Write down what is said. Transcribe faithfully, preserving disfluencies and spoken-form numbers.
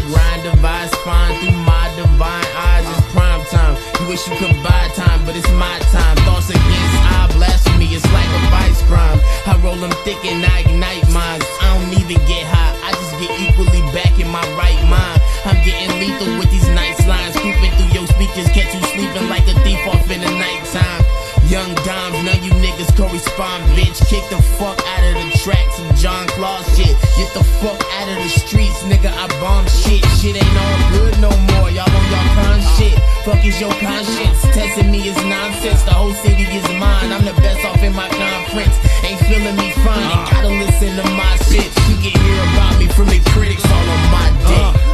grind, divide spine through my divine eyes. It's prime time. You wish you could buy time, but it's my time. Thoughts against I blasphemy, it's like a vice crime. I roll them thick and I ignite minds. I don't even get high, I just get equally back in my right mind. I'm getting lethal with these nice lines, creeping through your speakers, catch you sleeping like a thief off in the nighttime. Young dimes, none you niggas correspond, bitch. Kick the fuck out of the tracks of John Claw shit. Get the fuck out of the streets, nigga, I bomb shit. Shit ain't all good no more, y'all on y'all con shit. Fuck is your conscience, testing me is nonsense. The whole city is mine, I'm the best off in my conference. Ain't feeling me fine, ain't gotta listen to my shit. You can hear about me from the critics all on my dick.